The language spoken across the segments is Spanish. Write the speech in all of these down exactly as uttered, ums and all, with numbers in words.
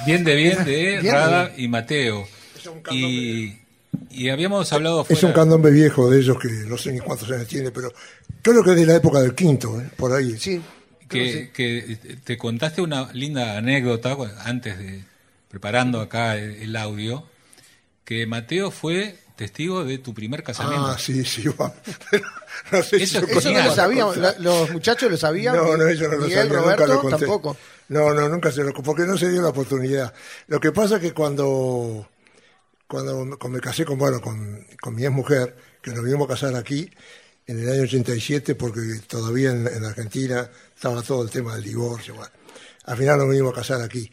Bien de bien de Bien Rada de y Mateo. Es un candombe. Y, y habíamos hablado fuera... Es un candombe viejo de ellos que no sé ni cuántos años tiene, pero creo que es de la época del quinto, ¿eh? Por ahí. Sí. que, que te contaste una linda anécdota antes de preparando acá el, el audio, que Mateo fue testigo de tu primer casamiento. Ah, sí, sí, va. No sé si Eso- yo eso Eso conté no lo la sabíamos, cosa. la- los muchachos lo sabían. No, no, ellos no lo Miguel, sabían, Roberto, nunca lo conté. tampoco. No, no, nunca se lo porque no se dio la oportunidad. Lo que pasa es que cuando cuando me, me casé con bueno con, con mi ex mujer, que nos vinimos a casar aquí en el año ochenta y siete, porque todavía en, en Argentina estaba todo el tema del divorcio. Bueno, al final nos vinimos a casar aquí.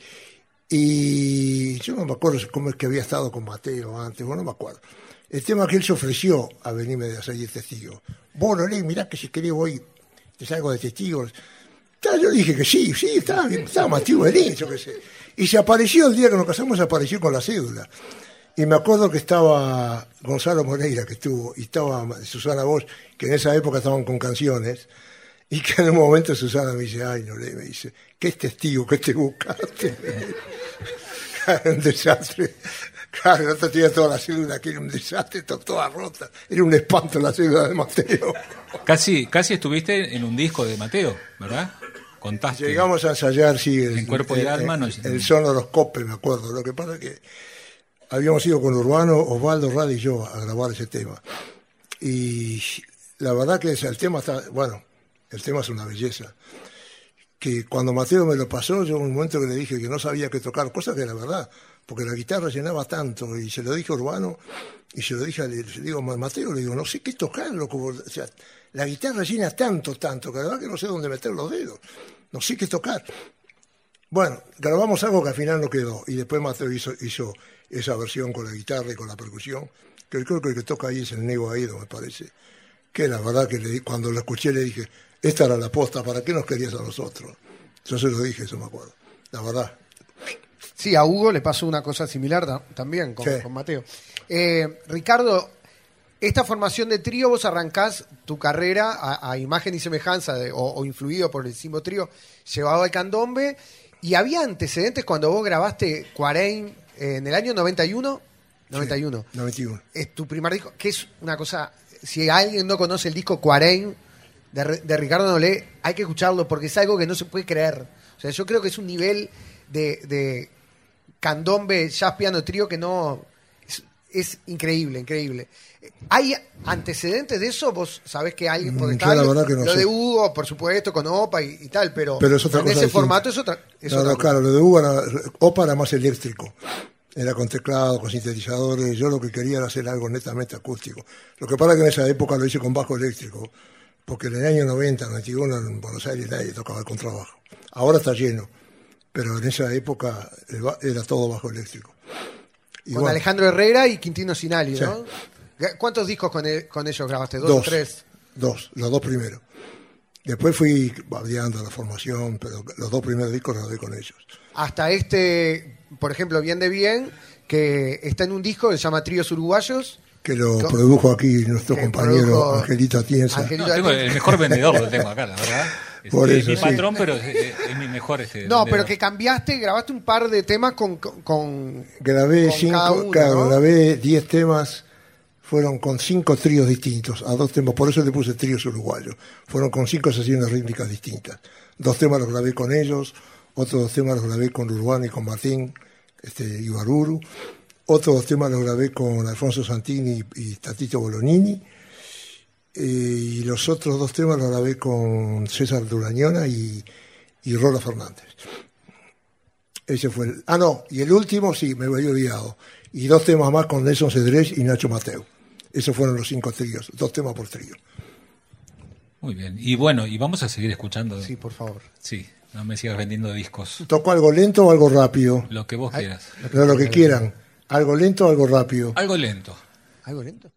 Y yo no me acuerdo cómo es que había estado con Mateo antes, bueno, no me acuerdo. El tema es que él se ofreció a venirme a hacer el testigo. Bueno, Ley, mirá que si querés voy, te salgo de testigos. Ya, yo dije que sí, sí, estaba bien, estaba Mateo Belín, yo qué sé. Y se apareció el día que nos casamos, se apareció con la cédula. Y me acuerdo que estaba Gonzalo Moreira, que estuvo, y estaba Susana Bosch, que en esa época estaban con canciones, y que en un momento Susana me dice, ay, no le, me dice, ¿qué es testigo que te buscaste? Claro, un desastre. Claro, el otro tenía toda la cédula, que era un desastre, to- toda rota. Era un espanto la cédula de Mateo. Casi, casi estuviste en un disco de Mateo, ¿verdad? Contaste. Llegamos a ensayar, sí, el, En Cuerpo y el- Alma, no el, es- el sonoroscope, me acuerdo. Lo que pasa es que habíamos ido con Urbano, Osvaldo, Rada y yo a grabar ese tema. Y la verdad que ese- el tema está, bueno, el tema es una belleza. Que cuando Mateo me lo pasó, yo en un momento que le dije que no sabía qué tocar, cosa que era verdad, porque la guitarra llenaba tanto, y se lo dije a Urbano, y se lo dije, a- le digo, Mateo, le digo, no sé qué tocar, loco, o sea, la guitarra llena tanto, tanto, que la verdad que no sé dónde meter los dedos, no sé qué tocar. Bueno, grabamos algo que al final no quedó, y después Mateo hizo, hizo esa versión con la guitarra y con la percusión, que creo que el que toca ahí es el Nego Aedo, me parece, que la verdad que le, di- cuando lo escuché le dije, esta era la posta, ¿para qué nos querías a nosotros? Yo se lo dije, eso me acuerdo, la verdad. Sí, a Hugo le pasó una cosa similar ta- también con, Sí. con Mateo. Eh, Ricardo, esta formación de trío, vos arrancás tu carrera a, a imagen y semejanza de- o, o influido por el Simbo Trío, llevado al candombe, y había antecedentes cuando vos grabaste Cuarein eh, en el año noventa y uno. noventa y uno. noventa y uno. Es tu primer disco, que es una cosa, si alguien no conoce el disco Cuarein de, Re- de Ricardo Nolé, hay que escucharlo porque es algo que no se puede creer. O sea, yo creo que es un nivel de, de candombe, jazz, piano, trío que no... Es, es increíble, increíble. ¿Hay antecedentes de eso? Vos sabés que alguien... Porque Mm, está yo la lo, verdad que no lo sé. de Hugo, por supuesto, con Opa y, y tal, pero, Pero es otra en cosa ese distinta. formato es otra... Es No, otra no, cosa. claro, lo de Hugo era, Opa era más eléctrico, era con teclado, con sintetizadores, yo lo que quería era hacer algo netamente acústico. Lo que pasa es que en esa época lo hice con bajo eléctrico, porque en el año noventa, noventa y uno en Buenos Aires nadie tocaba el contrabajo. Ahora está lleno, pero en esa época el ba- era todo bajo eléctrico. Y Con bueno, Alejandro Herrera y Quintino Sinali, Sí. ¿no? ¿Cuántos discos con, e- con ellos grabaste? ¿Dos, dos, o tres? dos, los dos primeros. Después fui bardeando la formación, pero los dos primeros discos los grabé con ellos. Hasta este, por ejemplo, Bien de Bien, que está en un disco que se llama Tríos Uruguayos. Que lo Co- produjo aquí nuestro que compañero produjo Angelito Atienza. Angel- No, tengo el mejor vendedor, lo tengo acá, la verdad. Este, Por es eso, mi sí. patrón, pero es, es mi mejor este, No, pero vendedor. que cambiaste, grabaste un par de temas con... con, con- Grabé con cada cinco, uno, claro, ¿no? grabé diez temas, fueron con cinco tríos distintos, a dos temas, por eso le puse tríos uruguayos. Fueron con cinco sesiones rítmicas distintas. Dos temas los grabé con ellos, otros dos temas los grabé con Urbano y con Martín este, Ibaruru, otros dos temas los grabé con Alfonso Santini y, y Tatito Bolognini, eh, y los otros dos temas los grabé con César Durañona y, y Rola Fernández. Ese fue el... Ah, no, y el último sí, me había olvidado. Y dos temas más con Nelson Cedrés y Nacho Mateo. Esos fueron los cinco tríos, dos temas por trío. Muy bien. Y bueno, y vamos a seguir escuchando. Sí, por favor. Sí, no me sigas vendiendo discos. ¿Toco algo lento o algo rápido? Lo que vos Ay. quieras. Pero lo que quieran. ¿Algo lento o algo rápido? Algo lento. ¿Algo lento?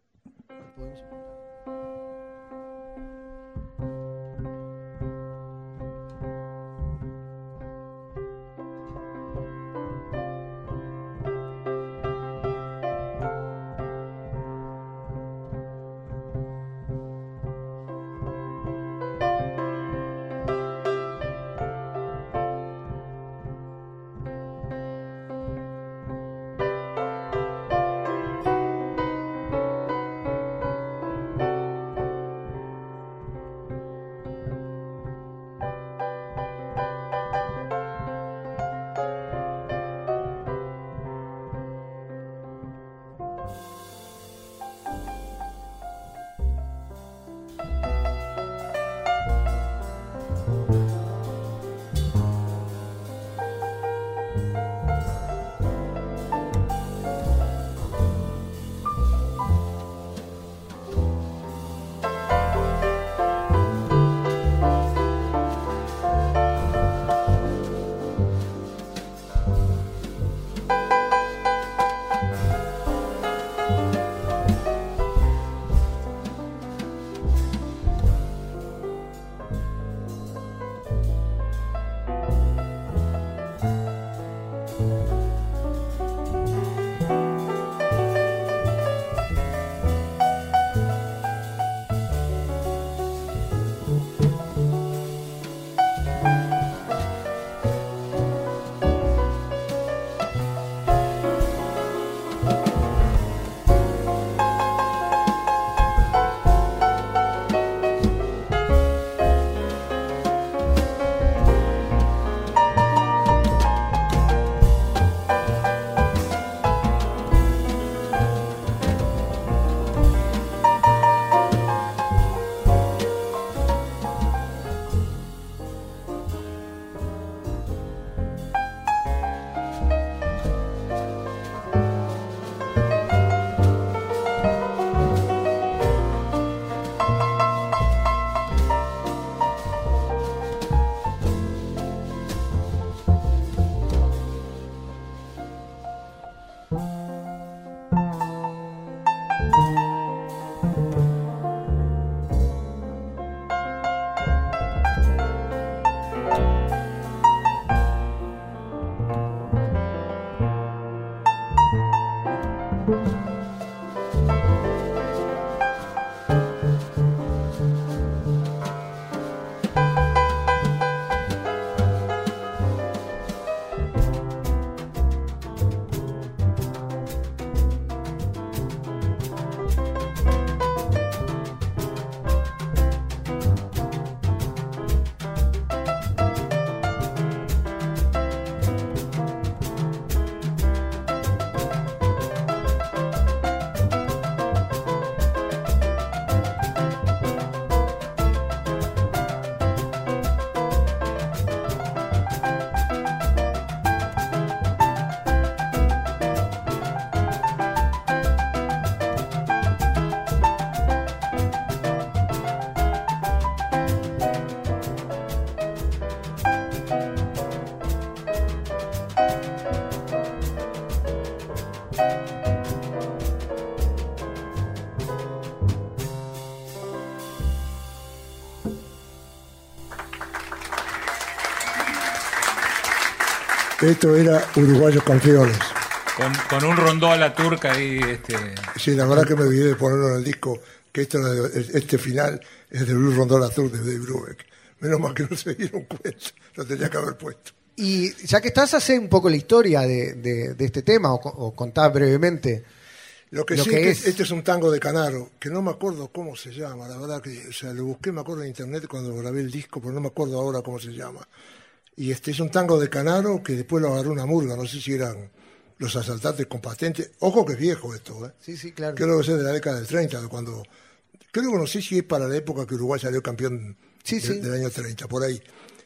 Esto era Uruguayos Campeones. Con, con un rondó a la turca ahí. Este... Sí, la verdad que me olvidé de ponerlo en el disco, que esto, este final es de Blue Rondó a la Tour de Dave Brubeck. Menos mal que no se dieron cuenta, lo tenía que haber puesto. Y ya que estás, hace un poco la historia de, de, de este tema, o, o contá brevemente. Lo que lo sí que es es. que este es un tango de Canaro, que no me acuerdo cómo se llama, la verdad que, o sea, lo busqué, me acuerdo en internet cuando grabé el disco, pero no me acuerdo ahora cómo se llama. Y este es un tango de Canaro que después lo agarró una murga, no sé si eran los asaltantes con patente. Ojo que es viejo esto, ¿eh? Sí, sí, claro. Creo que es de la década del treinta, de cuando... Creo que no sé si es para la época que Uruguay salió campeón sí, de, sí. del año treinta, por ahí.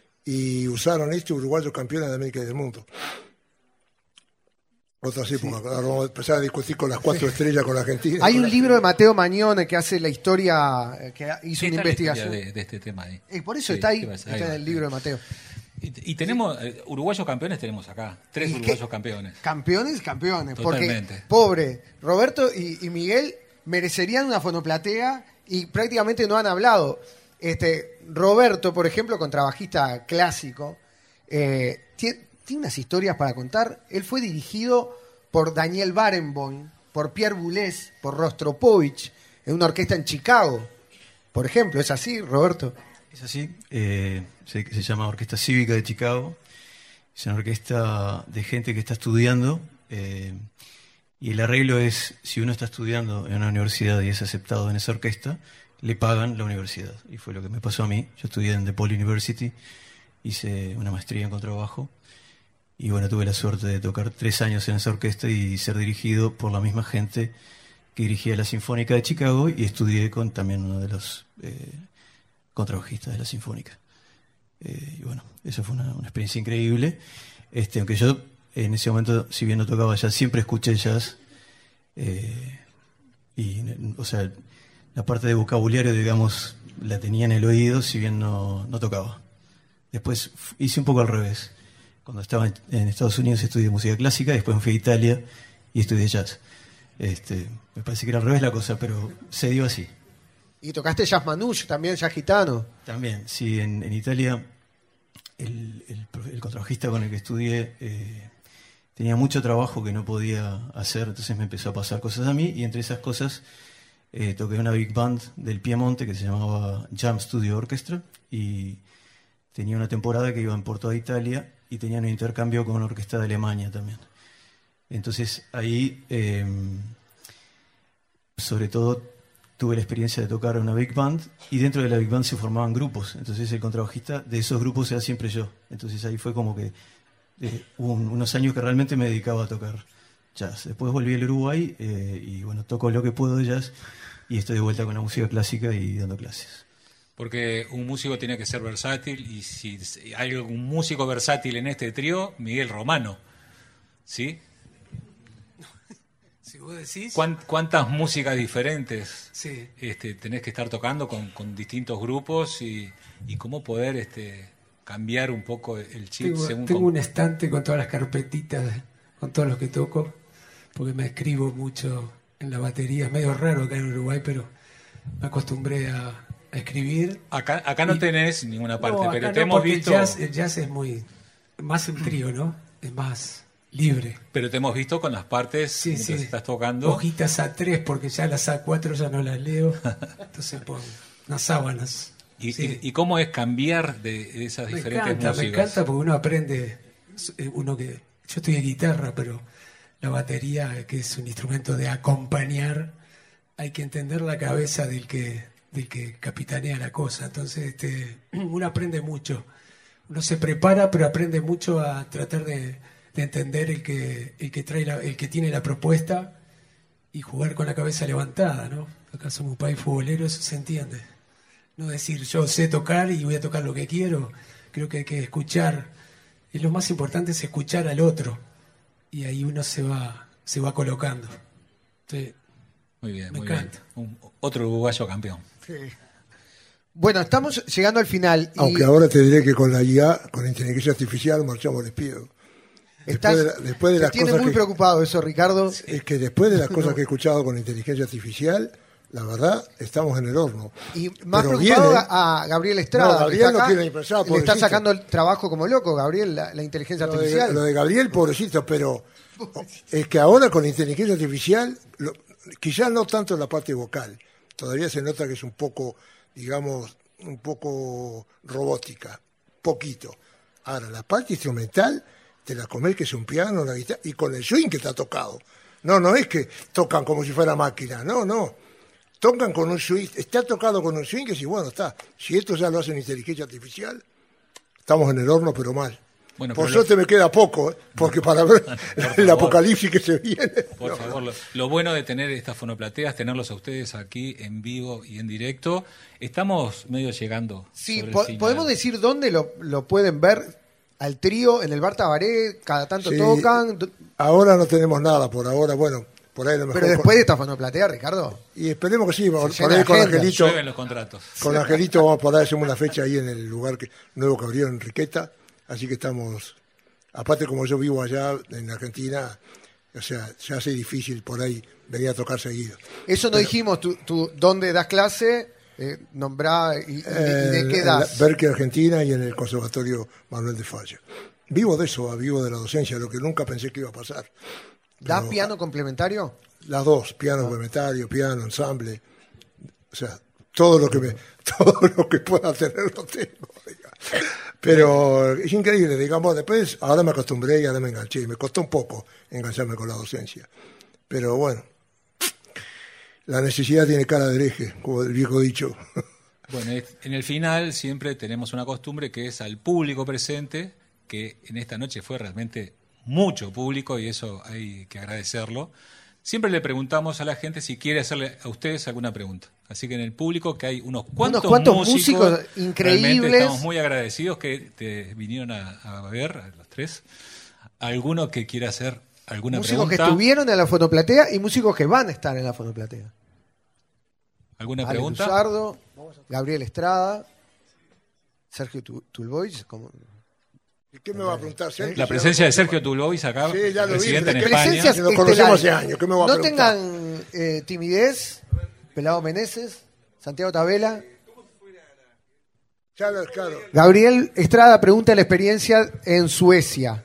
Y usaron este Uruguayos Campeones de América y del Mundo. Otras épocas, sí. Ahora vamos a empezar a discutir con las cuatro sí. estrellas con la Argentina. Hay un libro de Mateo Magnone que hace la historia, que hizo sí, una investigación. De, de este tema ahí. Y por eso sí, está ahí, está en el libro de Mateo. Y, y tenemos, eh, uruguayos campeones tenemos acá, tres uruguayos campeones. Campeones, campeones. Totalmente. Porque, pobre, Roberto y, y Miguel merecerían una fonoplatea y prácticamente no han hablado. Este, Roberto, por ejemplo, contrabajista clásico, eh, tiene, tiene unas historias para contar. Él fue dirigido por Daniel Barenboim, por Pierre Boulez, por Rostropovich, en una orquesta en Chicago. Por ejemplo, ¿es así, Roberto? Es así, eh, se, se llama Orquesta Cívica de Chicago, es una orquesta de gente que está estudiando, eh, y el arreglo es, si uno está estudiando en una universidad y es aceptado en esa orquesta, le pagan la universidad, y fue lo que me pasó a mí. Yo estudié en DePaul University, hice una maestría en contrabajo, y bueno, tuve la suerte de tocar tres años en esa orquesta y ser dirigido por la misma gente que dirigía la Sinfónica de Chicago, y estudié con también uno de los... Eh, contrabajista de la Sinfónica. Eh, y bueno, eso fue una, una experiencia increíble. Este, aunque yo en ese momento, si bien no tocaba jazz, siempre escuché jazz. Eh, y, o sea, la parte de vocabulario, digamos, la tenía en el oído, si bien no, no tocaba. Después hice un poco al revés. Cuando estaba en, en Estados Unidos estudié música clásica, después me fui a Italia y estudié jazz. Este, me parece que era al revés la cosa, pero se dio así. Y tocaste jazz manouche, también jazz gitano. También, sí, en, en Italia el, el, el contrabajista con el que estudié eh, tenía mucho trabajo que no podía hacer, entonces me empezó a pasar cosas a mí, y entre esas cosas eh, toqué una big band del Piemonte que se llamaba Jam Studio Orchestra, y tenía una temporada que iban por toda Italia y tenían un intercambio con una orquesta de Alemania también. Entonces ahí, eh, sobre todo, tuve la experiencia de tocar una big band, y dentro de la big band se formaban grupos. Entonces el contrabajista de esos grupos era siempre yo. Entonces ahí fue como que eh, hubo un, unos años que realmente me dedicaba a tocar jazz. Después volví al Uruguay eh, y bueno, toco lo que puedo de jazz, y estoy de vuelta con la música clásica y dando clases. Porque un músico tiene que ser versátil, y si hay algún músico versátil en este trío, Miguel Romano, ¿sí? Si vos decís... ¿Cuántas músicas diferentes sí. este, tenés que estar tocando con, con distintos grupos, y, y cómo poder este, cambiar un poco el chip? Tengo, según tengo con... un estante con todas las carpetitas, con todos los que toco. porque me escribo mucho en la batería. Es medio raro acá en Uruguay, pero me acostumbré a, a escribir. Acá, acá no Y- tenés ninguna parte, No, pero acá te no, hemos porque visto. El jazz, el jazz es muy... Más un trío, ¿no? Es más libre. Pero te hemos visto con las partes Sí, mientras sí. estás tocando. Hojitas A tres, porque ya las A cuatro ya no las leo. Entonces pongo unas sábanas. Y, Sí. y- y cómo es cambiar de, de esas Me diferentes encanta, me músicas. encanta porque uno aprende, eh, uno que, yo estudié guitarra, pero la batería, que es un instrumento de acompañar, hay que entender la cabeza del que, del que capitanea la cosa. Entonces, este, uno aprende mucho. Uno se prepara, pero aprende mucho a tratar de, de entender el que, el que trae la- el que tiene la propuesta y jugar con la cabeza levantada, ¿no? Acá somos un país futbolero, eso se entiende. No decir yo sé tocar y voy a tocar lo que quiero. Creo que hay que escuchar. Y lo más importante es escuchar al otro. Y ahí uno se va, se va colocando. Sí. Muy bien, Me muy encanta. bien. Un- otro uruguayo campeón. Sí. Bueno, estamos llegando al final. Y Aunque ahora te diré que con la I A, con la inteligencia artificial, marchamos al despido. estás, Después de, la- después de te las tiene cosas muy que, preocupado eso, Ricardo. es que después de las cosas que he escuchado con inteligencia artificial, la verdad, estamos en el horno. Y más Pero preocupado viene- a a Gabriel Estrada. No, Gabriel que está no acá. quiere ni pensar, Le está pobrecito. sacando el trabajo como loco, Gabriel, la, la inteligencia Lo de, artificial. lo de Gabriel, pobrecito, pero es que ahora con la inteligencia artificial, lo- quizás no tanto en la parte vocal, todavía se nota que es un poco, digamos, un poco robótica, poquito. Ahora, la parte instrumental, te la comés que es un piano, una guitarra, y con el swing que está tocado. No, no es que tocan como si fuera máquina, no, no. Tocan con un swing, está tocado con un swing que si bueno, está. Si esto ya lo hace en inteligencia artificial, estamos en el horno, pero mal. Bueno, Por pero lo- suerte me queda poco, ¿eh? Porque para ver el favor. apocalipsis que se viene. Por no. favor, lo, lo bueno de tener estas fonoplateas, tenerlos a ustedes aquí en vivo y en directo. Estamos medio llegando. Sí, sobre el po- final. podemos decir dónde lo, lo pueden ver al trío en el Bar Tabaré, cada tanto Sí, tocan. do- Ahora no tenemos nada, por ahora, bueno, por ahí a lo mejor. Pero después de esta fonoplatea, Ricardo. Y esperemos que sí, por, Se por llena ahí con agenda. Angelito. Llueven los contratos. Con Angelito vamos por ahí, hacemos una fecha ahí en el lugar que, nuevo que abrió en Enriqueta. Así que estamos. Aparte, como yo vivo allá en Argentina, o sea, se hace difícil por ahí venir a tocar seguido. Eso no dijimos, tú, tú dónde das clase, eh, nombrá y, y- y de En- qué en la das. Berkeley, Argentina, y en el Conservatorio Manuel de Falla. Vivo de eso, vivo de la docencia, lo que nunca pensé que iba a pasar. ¿Das Pero, piano complementario? Las dos, piano complementario, piano, ensamble, o sea, todo lo que me, todo lo que pueda tener lo tengo. diga. Pero es increíble, digamos, después, ahora me acostumbré y ahora me enganché, me costó un poco engancharme con la docencia. Pero bueno, la necesidad tiene cara de hereje, como el viejo dicho. Bueno, es- en el final siempre tenemos una costumbre que es al público presente, que en esta noche fue realmente mucho público y eso hay que agradecerlo. Siempre le preguntamos a la gente si quiere hacerle a ustedes alguna pregunta. Así que en el público que hay unos cuantos, cuantos músicos, músicos increíbles. realmente estamos muy agradecidos que te vinieron a, a ver, a los tres. Alguno que quiera hacer alguna Músicos que pregunta. estuvieron en la fonoplatea y músicos que van a estar en la fonoplatea. ¿Alguna Ale pregunta? Luzardo, Gabriel Estrada, Sergio Tu- Tulbois, como... ¿Y qué me va a preguntar? Sergio? La presencia de Sergio Tulbois acá, Sí, ya lo vi, residente en pero España. Presencias Que lo conocemos estelares. hace años, ¿qué me va a No preguntar? tengan eh, timidez, Pelado Meneses, Santiago Tabela. Ya lo- claro. Gabriel Estrada pregunta la experiencia en Suecia.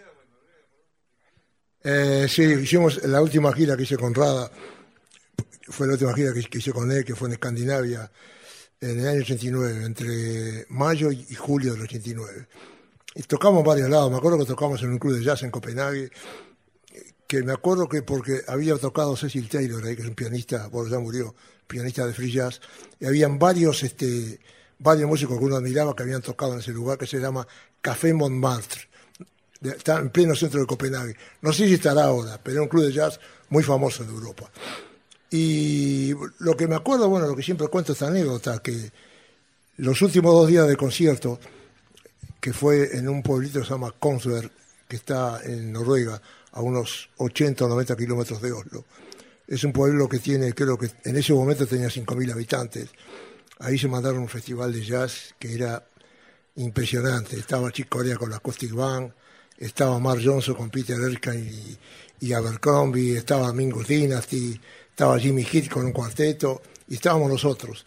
Eh, sí, hicimos la última gira que hice con Rada, fue la última gira que, que hice con él, que fue en Escandinavia, en el año ochenta y nueve, entre mayo y julio del ochenta y nueve. Y tocamos en varios lados, me acuerdo que tocamos en un club de jazz en Copenhague, que me acuerdo que porque había tocado Cecil Taylor ahí, que es un pianista, bueno, ya murió, pianista de free jazz, y habían varios, este, varios músicos que uno admiraba que habían tocado en ese lugar que se llama Café Montmartre. De- está en pleno centro de Copenhague. No sé si estará ahora, pero era un club de jazz muy famoso en Europa. Y lo que me acuerdo, bueno, lo que siempre cuento esta anécdota, que los últimos dos días de concierto, que fue en un pueblito que se llama Kongsberg, que está en Noruega, a unos ochenta o noventa kilómetros de Oslo. Es un pueblo que tiene, creo que en ese momento tenía cinco mil habitantes. Ahí se mandaron un festival de jazz que era impresionante. Estaba Chick Corea con la Acoustic Band, estaba Mark Johnson con Peter Erskine y, y Abercrombie, estaba Mingus Dynasty, estaba Jimmy Heath con un cuarteto, y estábamos nosotros.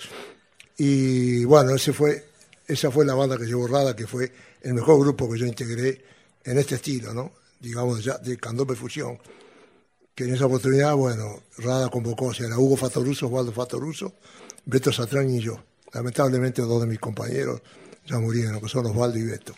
Y bueno, ese fue, esa fue la banda que llevó Rada, que fue el mejor grupo que yo integré en este estilo, ¿no? Digamos, ya de candombe fusión. Que en esa oportunidad, bueno, Rada convocó, o sea, era Hugo Fatoruso, Osvaldo Fatoruso, Beto Satrañi y yo. Lamentablemente dos de mis compañeros ya murieron, que son Osvaldo y Beto.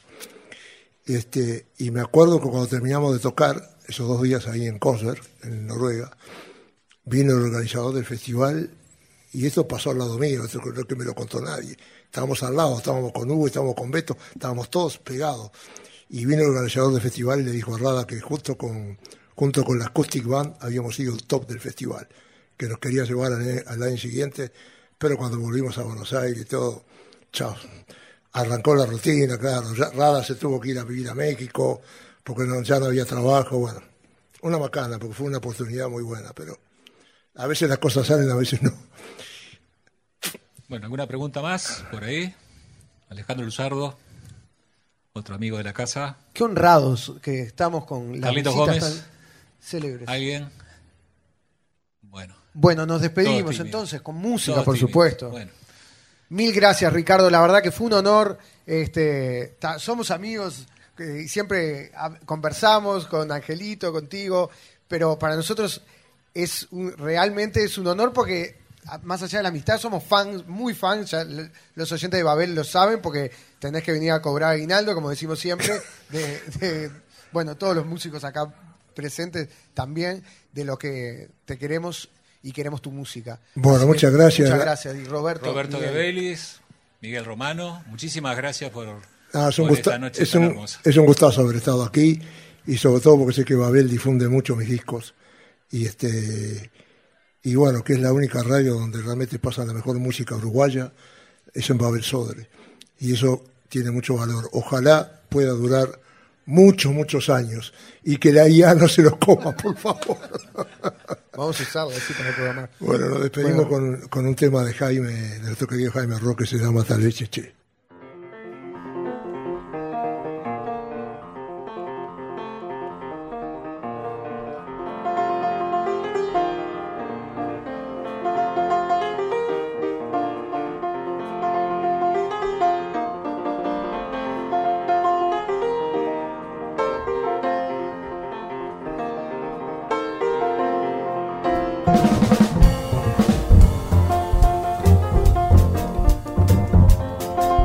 Este, y me acuerdo que cuando terminamos de tocar, esos dos días ahí en Kongsberg, en Noruega, vino el organizador del festival, y esto pasó al lado mío, esto no es que me lo contó nadie. Estábamos al lado, estábamos con Hugo, estábamos con Beto, estábamos todos pegados. Y vino el organizador del festival y le dijo a Rada que justo con, junto con la Acoustic Band habíamos sido el top del festival, que nos quería llevar al, al año siguiente, pero cuando volvimos a Buenos Aires y todo, chao. Arrancó la rutina, claro. Rada se tuvo que ir a vivir a México porque no, ya no había trabajo. Bueno, una macana, porque fue una oportunidad muy buena, pero a veces las cosas salen, a veces no. Bueno, ¿alguna pregunta más por ahí? Alejandro Luzardo, otro amigo de la casa. Qué honrados que estamos con la Carlitos visita Gómez. tan célebres. ¿Alguien? Bueno. Bueno, nos despedimos Todo tímido. entonces con música, Todo por tímido. supuesto. Bueno. Mil gracias, Ricardo. La verdad que fue un honor. Este, ta- somos amigos que- y siempre ah, conversamos con Angelito, contigo, pero para nosotros es un- realmente es un honor porque ah, más allá de la amistad somos fans, muy fans. Ya l- los oyentes de Babel lo saben porque tenés que venir a cobrar aguinaldo, como decimos siempre. De, de- bueno, todos los músicos acá presentes también de lo que te queremos y queremos tu música. Bueno, Así muchas que, gracias. Muchas gracias. Y Roberto. Roberto de Miguel. Vélez, Miguel Romano, muchísimas gracias por, Ah, es, un por gusta- esta noche es, tan un, hermosa. es un gustazo haber estado aquí, y sobre todo porque sé que Babel difunde mucho mis discos, y este y bueno, que es la única radio donde realmente pasa la mejor música uruguaya, es en Babel Sodre, y eso tiene mucho valor. Ojalá pueda durar muchos, muchos años, y que la I A no se los coma, por favor. Vamos a usarlo así para el programa. Bueno, nos despedimos Bueno. con, con un tema de Jaime, de nuestro querido Jaime Roque, que se llama Tal vez Che. Thank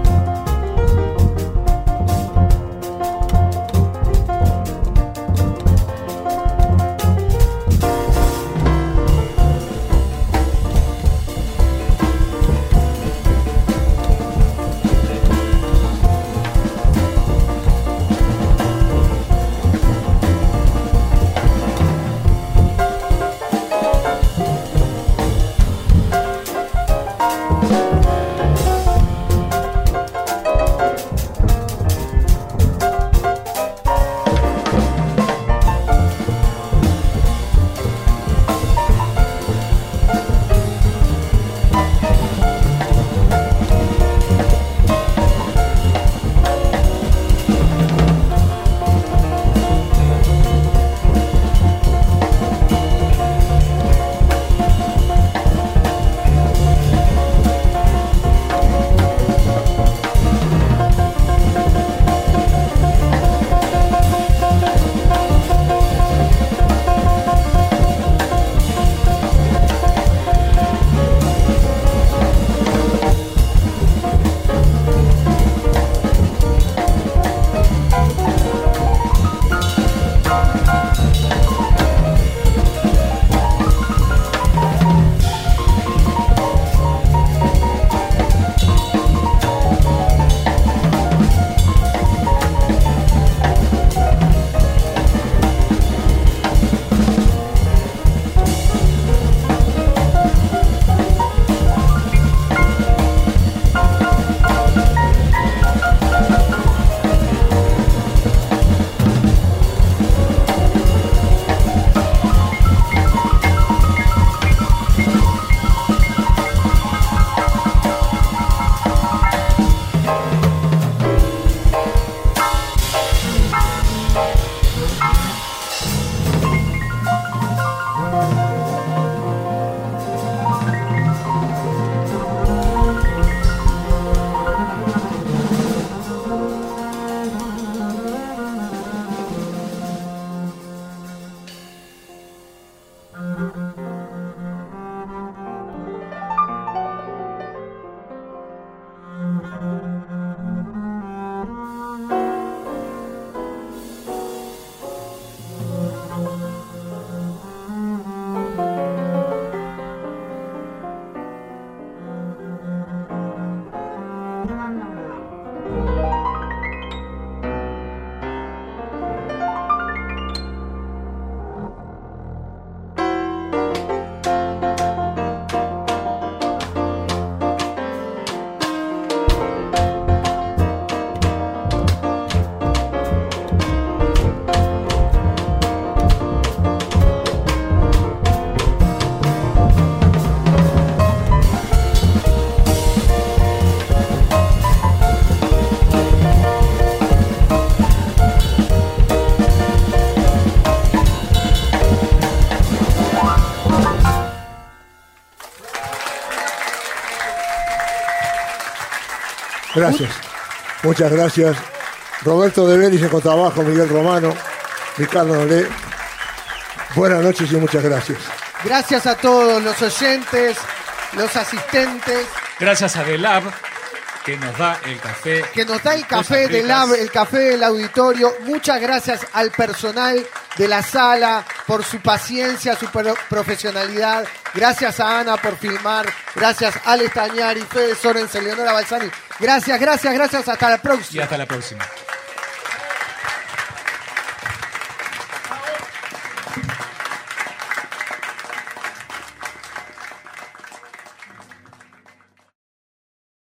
Gracias. Muchas gracias. Roberto De Belis en contrabajo, Miguel Romano, Ricardo Nolé. Buenas noches y muchas gracias. Gracias a todos los oyentes, los asistentes. Gracias a The Lab, que nos da el café. Que nos da el café del Lab, el café del auditorio. Muchas gracias al personal de la sala por su paciencia, su profesionalidad. Gracias a Ana por filmar. Gracias a Ale Stagnari, Fede Sorensen, Leonora Balsani. Gracias, gracias, gracias. Hasta la próxima. Y hasta la próxima.